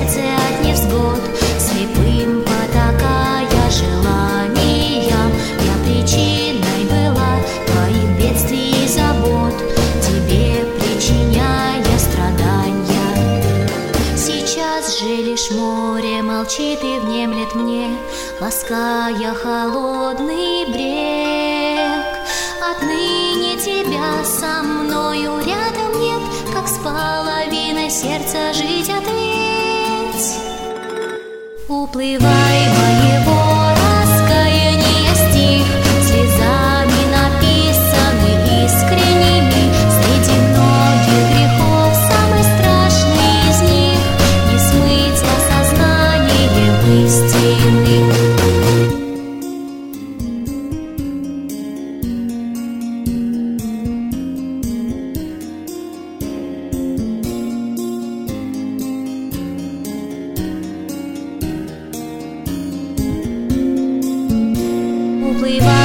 сердце от невзгод, слепым потакая желаниям. Я причиной была твоих бедствий и забот, тебе причиняя страдания. Сейчас же лишь море молчит и внемлет мне, лаская холодный брег. Отныне тебя со мною рядом нет, как с половиной сердца жить ответь. Уплывай моего раскаяния стих, слезами написанный искренними. Среди многих грехов самый страшный из них не смыть осознанием истины. Уплывай